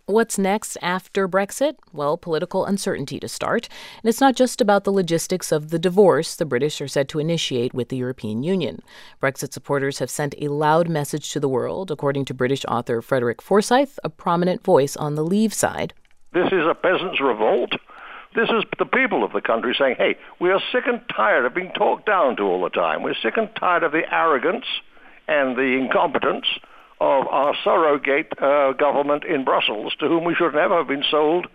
What's next after Brexit? Well, political uncertainty to start. And it's not just about the logistics of the divorce the British are set to initiate with the European Union. Brexit supporters have sent a loud message to the world, according to British author Frederick Forsyth, a prominent voice on the Leave side. This is a peasants' revolt. This is the people of the country saying, hey, we are sick and tired of being talked down to all the time. We're sick and tired of the arrogance and the incompetence of our surrogate government in Brussels, to whom we should never have been sold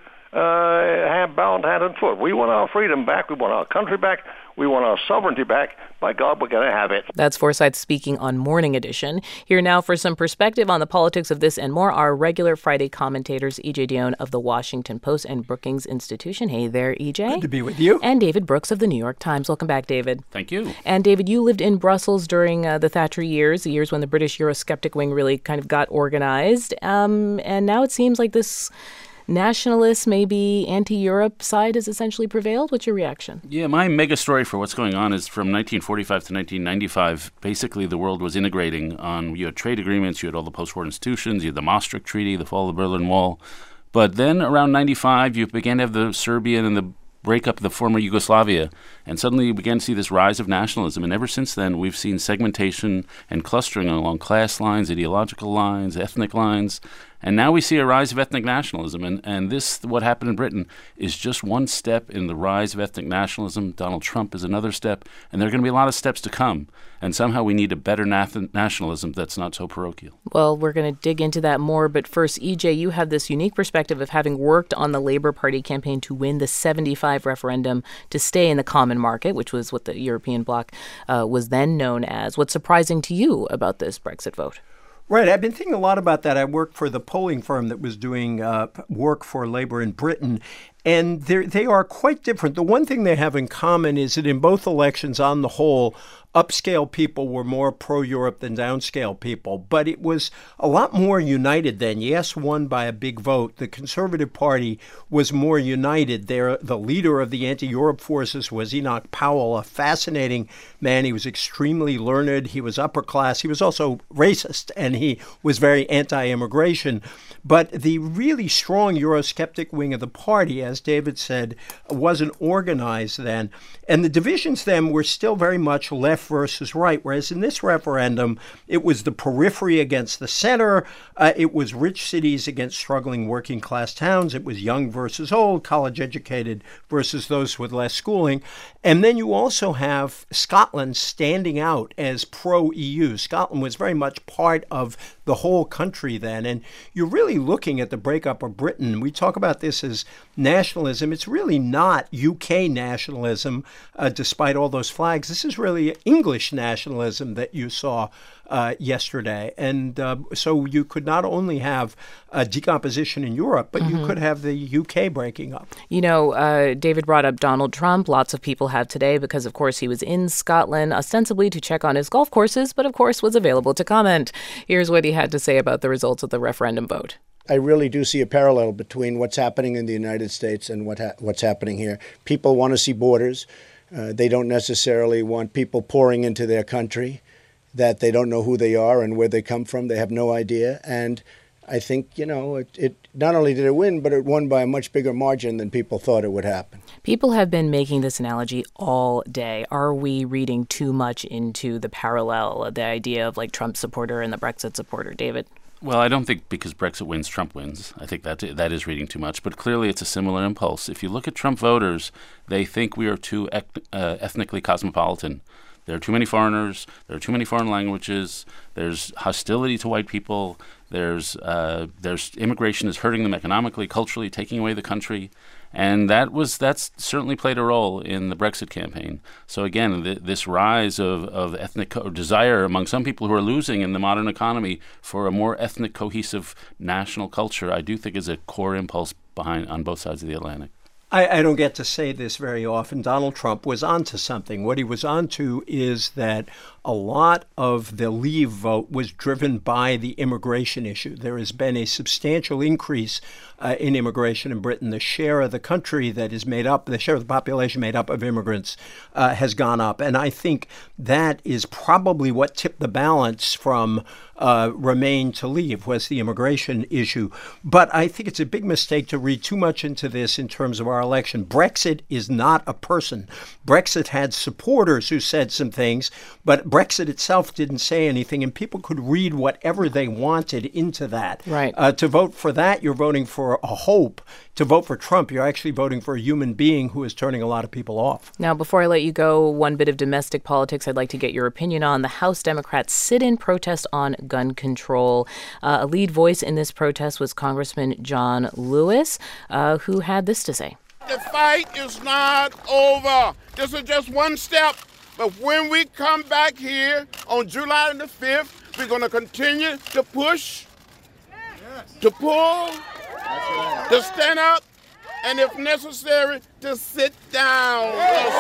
bound hand and foot. We want our freedom back. We want our country back. We want our sovereignty back. By God, we're going to have it. That's Forsyth speaking on Morning Edition. Here now for some perspective on the politics of this and more, our regular Friday commentators, E.J. Dionne of The Washington Post and Brookings Institution. Hey there, E.J. Good to be with you. And David Brooks of The New York Times. Welcome back, David. Thank you. And David, you lived in Brussels during the Thatcher years, the years when the British Eurosceptic wing really kind of got organized. And now it seems like this nationalist, maybe anti-Europe side has essentially prevailed. What's your reaction? Yeah, my mega story for what's going on is from 1945 to 1995. Basically, the world was integrating on, you had trade agreements, you had all the post-war institutions, you had the Maastricht Treaty, the fall of the Berlin Wall. But then around 95, you began to have the Serbian and the breakup of the former Yugoslavia, and suddenly you began to see this rise of nationalism. And ever since then, we've seen segmentation and clustering along class lines, ideological lines, ethnic lines. And now we see a rise of ethnic nationalism. And this, what happened in Britain, is just one step in the rise of ethnic nationalism. Donald Trump is another step. And there are going to be a lot of steps to come. And somehow we need a better nationalism that's not so parochial. Well, we're going to dig into that more. But first, EJ, you have this unique perspective of having worked on the Labour Party campaign to win the 75 referendum to stay in the common market, which was what the European bloc was then known as. What's surprising to you about this Brexit vote? Right. I've been thinking a lot about that. I worked for the polling firm that was doing work for Labour in Britain, and they are quite different. The one thing they have in common is that in both elections, on the whole, upscale people were more pro-Europe than downscale people. But it was a lot more united then. Yes won by a big vote. The Conservative Party was more united. The leader of the anti-Europe forces was Enoch Powell, a fascinating man. He was extremely learned. He was upper class. He was also racist, and he was very anti-immigration. But the really strong Eurosceptic wing of the party, as David said, wasn't organized then. And the divisions then were still very much left versus right, whereas in this referendum, it was the periphery against the center. It was rich cities against struggling working class towns. It was young versus old, college educated versus those with less schooling. And then you also have Scotland standing out as pro-EU. Scotland was very much part of the whole country then. And you're really looking at the breakup of Britain. We talk about this as nationalism. It's really not UK nationalism, despite all those flags. This is really English nationalism that you saw yesterday. And so you could not only have a decomposition in Europe, but you could have the UK breaking up. You know, David brought up Donald Trump. Lots of people have today because, of course, he was in Scotland ostensibly to check on his golf courses, but, of course, was available to comment. Here's what he had to say about the results of the referendum vote. I really do see a parallel between what's happening in the United States and what's happening here. People want to see borders. They don't necessarily want people pouring into their country that they don't know who they are and where they come from. They have no idea. And I think, you know, it not only did it win, but it won by a much bigger margin than people thought it would happen. People have been making this analogy all day. Are we reading too much into the parallel, the idea of like Trump supporter and the Brexit supporter? David? Well, I don't think because Brexit wins, Trump wins. I think that is reading too much. But clearly it's a similar impulse. If you look at Trump voters, they think we are too ethnically cosmopolitan. There are too many foreigners. There are too many foreign languages. There's hostility to white people. There's immigration is hurting them economically, culturally, taking away the country. And that's certainly played a role in the Brexit campaign. So again, this rise of ethnic desire among some people who are losing in the modern economy for a more ethnic, cohesive national culture, I do think is a core impulse on both sides of the Atlantic. I don't get to say this very often. Donald Trump was onto something. What he was onto is that a lot of the Leave vote was driven by the immigration issue. There has been a substantial increase in immigration in Britain. The share of the country that is made up, the share of the population made up of immigrants has gone up. And I think that is probably what tipped the balance from Remain to Leave, was the immigration issue. But I think it's a big mistake to read too much into this in terms of our election. Brexit is not a person. Brexit had supporters who said some things, but Brexit itself didn't say anything, and people could read whatever they wanted into that. Right. To vote for that, you're voting for a hope. To vote for Trump, you're actually voting for a human being who is turning a lot of people off. Now, before I let you go, one bit of domestic politics I'd like to get your opinion on. The House Democrats sit-in protest on gun control. A lead voice in this protest was Congressman John Lewis, who had this to say. The fight is not over. This is just one step. But when we come back here on July the 5th, we're going to continue to push, to pull, to stand up, and if necessary, to sit down.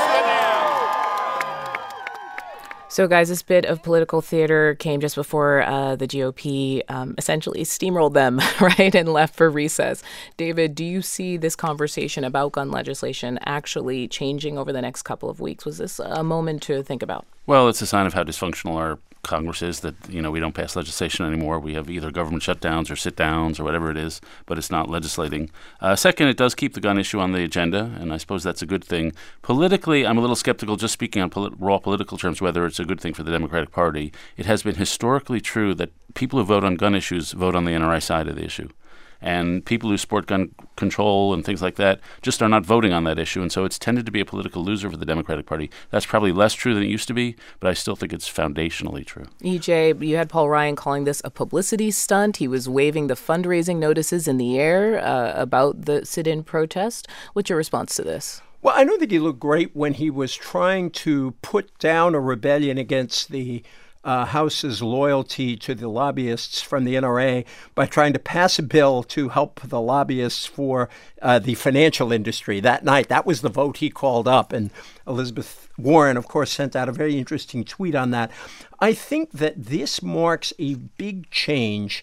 So, guys, this bit of political theater came just before the GOP essentially steamrolled them, right, and left for recess. David, do you see this conversation about gun legislation actually changing over the next couple of weeks? Was this a moment to think about? Well, it's a sign of how dysfunctional our Congress is, that, we don't pass legislation anymore. We have either government shutdowns or sit-downs or whatever it is, but it's not legislating. Second, it does keep the gun issue on the agenda, and I suppose that's a good thing. Politically, I'm a little skeptical, just speaking on raw political terms, whether it's a good thing for the Democratic Party. It has been historically true that people who vote on gun issues vote on the NRA side of the issue. And people who support gun control and things like that just are not voting on that issue. And so it's tended to be a political loser for the Democratic Party. That's probably less true than it used to be, but I still think it's foundationally true. EJ, you had Paul Ryan calling this a publicity stunt. He was waving the fundraising notices in the air about the sit-in protest. What's your response to this? Well, I don't think he looked great when he was trying to put down a rebellion against the House's loyalty to the lobbyists from the NRA by trying to pass a bill to help the lobbyists for the financial industry that night. That was the vote he called up. And Elizabeth Warren, of course, sent out a very interesting tweet on that. I think that this marks a big change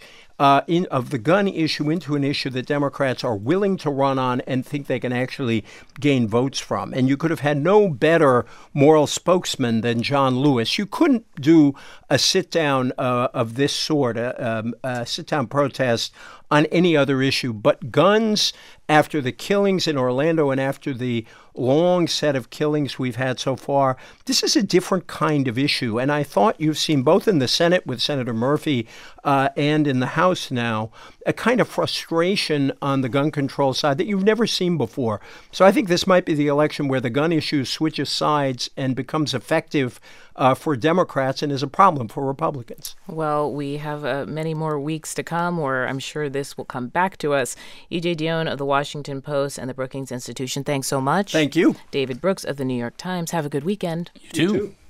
of the gun issue into an issue that Democrats are willing to run on and think they can actually gain votes from. And you could have had no better moral spokesman than John Lewis. You couldn't do a sit-down of this sort, a sit-down protest on any other issue. But guns, after the killings in Orlando and after the long set of killings we've had so far, this is a different kind of issue. And I thought you've seen both in the Senate with Senator Murphy and in the House now a kind of frustration on the gun control side that you've never seen before. So I think this might be the election where the gun issue switches sides and becomes effective for Democrats and is a problem for Republicans. Well, we have many more weeks to come where I'm sure this will come back to us. E.J. Dionne of the Washington Post and the Brookings Institution, thanks so much. Thank you. David Brooks of the New York Times. Have a good weekend. You too.